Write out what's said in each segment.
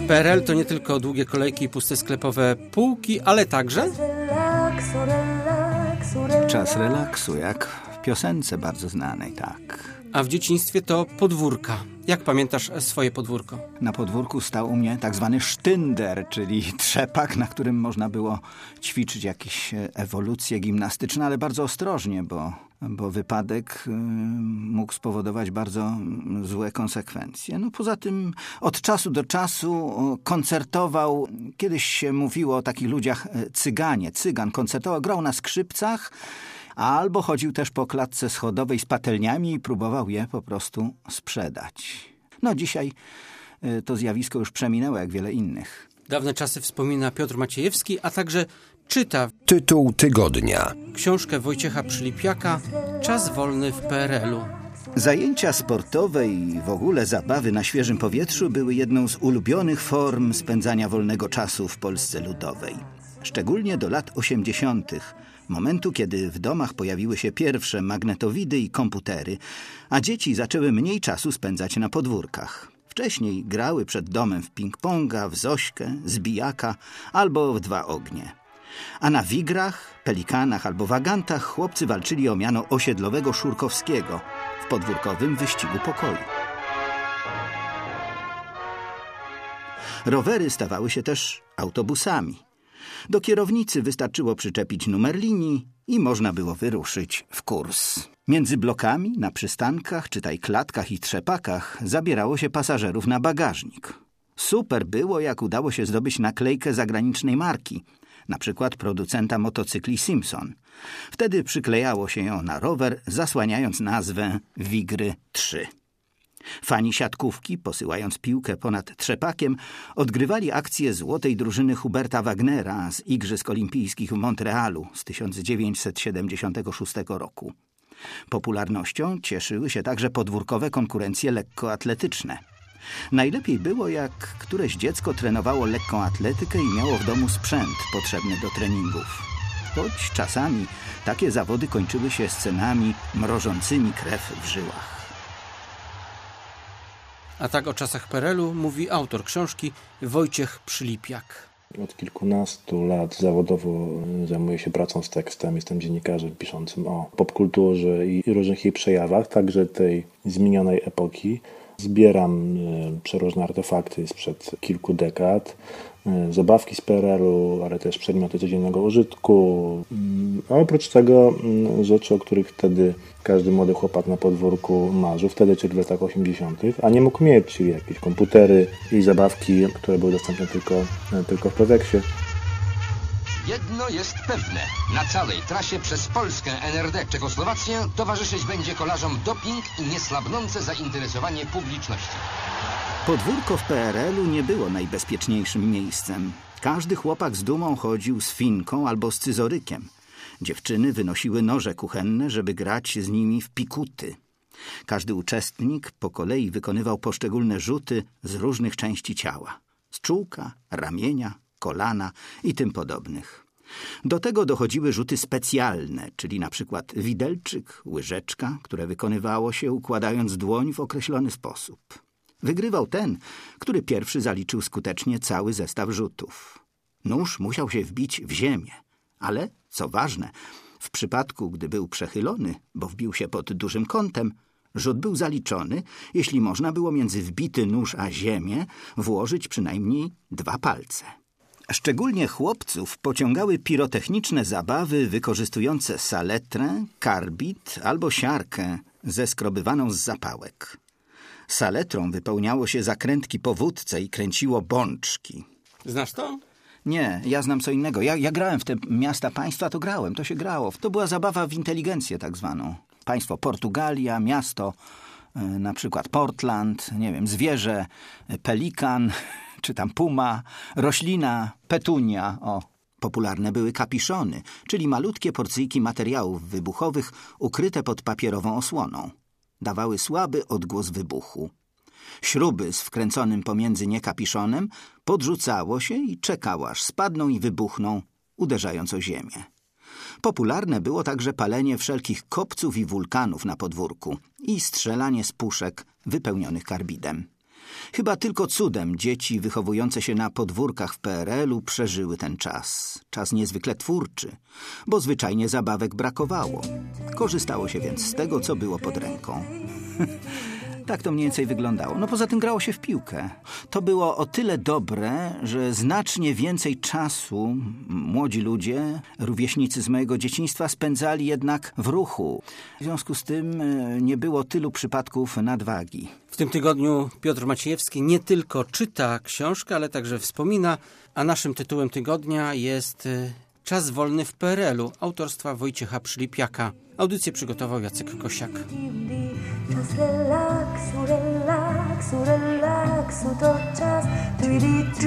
PRL to nie tylko długie kolejki i puste sklepowe półki, ale także... Czas relaksu, jak w piosence bardzo znanej, tak. A w dzieciństwie to podwórka. Jak pamiętasz swoje podwórko? Na podwórku stał u mnie tak zwany sztynder, czyli trzepak, na którym można było ćwiczyć jakieś ewolucje gimnastyczne, ale bardzo ostrożnie, bo wypadek mógł spowodować bardzo złe konsekwencje. No poza tym od czasu do czasu koncertował, kiedyś się mówiło o takich ludziach cygan koncertował, grał na skrzypcach, albo chodził też po klatce schodowej z patelniami i próbował je po prostu sprzedać. No dzisiaj to zjawisko już przeminęło, jak wiele innych. Dawne czasy wspomina Piotr Maciejewski, a także czyta Tytuł tygodnia. książkę Wojciecha Przylipiaka „Czas wolny w PRL-u”. Zajęcia sportowe i w ogóle zabawy na świeżym powietrzu były jedną z ulubionych form spędzania wolnego czasu w Polsce Ludowej. Szczególnie do lat 80., momentu, kiedy w domach pojawiły się pierwsze magnetowidy i komputery, a dzieci zaczęły mniej czasu spędzać na podwórkach. Wcześniej grały przed domem w ping-ponga, w zośkę, zbijaka albo w dwa ognie. A na wigrach, pelikanach albo wagantach chłopcy walczyli o miano osiedlowego Szurkowskiego w podwórkowym wyścigu pokoju. Rowery stawały się też autobusami. Do kierownicy wystarczyło przyczepić numer linii i można było wyruszyć w kurs. Między blokami, na przystankach, czytaj klatkach i trzepakach, zabierało się pasażerów na bagażnik. Super było, jak udało się zdobyć naklejkę zagranicznej marki, na przykład producenta motocykli Simpson. Wtedy przyklejało się ją na rower, zasłaniając nazwę Wigry 3. Fani siatkówki, posyłając piłkę ponad trzepakiem, odgrywali akcję złotej drużyny Huberta Wagnera z Igrzysk Olimpijskich w Montrealu z 1976 roku. Popularnością cieszyły się także podwórkowe konkurencje lekkoatletyczne. Najlepiej było, jak któreś dziecko trenowało lekką atletykę i miało w domu sprzęt potrzebny do treningów. Choć czasami takie zawody kończyły się scenami mrożącymi krew w żyłach. A tak o czasach PRL-u mówi autor książki Wojciech Przylipiak. Od kilkunastu lat zawodowo zajmuję się pracą z tekstem. Jestem dziennikarzem piszącym o popkulturze i różnych jej przejawach, także tej zmienionej epoki. Zbieram przeróżne artefakty sprzed kilku dekad, zabawki z PRL-u, ale też przedmioty codziennego użytku. A oprócz tego rzeczy, o których wtedy każdy młody chłopak na podwórku marzył, wtedy czy w latach 80., a nie mógł mieć, czyli jakieś komputery i zabawki, które były dostępne tylko w Peweksie. Jedno jest pewne. Na całej trasie przez Polskę, NRD, Czechosłowację towarzyszyć będzie kolarzom doping i niesłabnące zainteresowanie publiczności. Podwórko w PRL-u nie było najbezpieczniejszym miejscem. Każdy chłopak z dumą chodził z finką albo z scyzorykiem. Dziewczyny wynosiły noże kuchenne, żeby grać z nimi w pikuty. Każdy uczestnik po kolei wykonywał poszczególne rzuty z różnych części ciała. Z czółka, ramienia, kolana i tym podobnych. Do tego dochodziły rzuty specjalne, czyli na przykład widelczyk, łyżeczka, które wykonywało się układając dłoń w określony sposób. Wygrywał ten, który pierwszy zaliczył skutecznie cały zestaw rzutów. Nóż musiał się wbić w ziemię, ale, co ważne, w przypadku, gdy był przechylony, bo wbił się pod dużym kątem, rzut był zaliczony, jeśli można było między wbity nóż a ziemię włożyć przynajmniej 2 palce. Szczególnie chłopców pociągały pirotechniczne zabawy wykorzystujące saletrę, karbid albo siarkę zeskrobywaną z zapałek. Saletrą wypełniało się zakrętki po wódce i kręciło bączki. Znasz to? Nie, ja znam co innego. Ja grałem w te miasta państwa, to się grało. To była zabawa w inteligencję tak zwaną. Państwo Portugalia, miasto, na przykład Portland, nie wiem, zwierzę, pelikan, czy tam puma, roślina, petunia. Popularne były kapiszony, czyli malutkie porcyjki materiałów wybuchowych ukryte pod papierową osłoną. Dawały słaby odgłos wybuchu. Śruby z wkręconym pomiędzy nie kapiszonem podrzucało się i czekało, aż spadną i wybuchną, uderzając o ziemię. Popularne było także palenie wszelkich kopców i wulkanów na podwórku i strzelanie z puszek wypełnionych karbidem. Chyba tylko cudem dzieci wychowujące się na podwórkach w PRL-u przeżyły ten czas. Czas niezwykle twórczy, bo zwyczajnie zabawek brakowało. Korzystało się więc z tego, co było pod ręką. Tak to mniej więcej wyglądało. No poza tym grało się w piłkę. To było o tyle dobre, że znacznie więcej czasu młodzi ludzie, rówieśnicy z mojego dzieciństwa spędzali jednak w ruchu. W związku z tym nie było tylu przypadków nadwagi. W tym tygodniu Piotr Maciejewski nie tylko czyta książkę, ale także wspomina, a naszym tytułem tygodnia jest Czas wolny w PRL-u autorstwa Wojciecha Przylipiaka. Audycję przygotował Jacek Kosiak. Czas relaksu, relaksu, relaksu, to czas.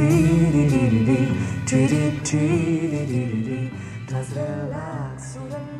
Czas relaksu, relaksu.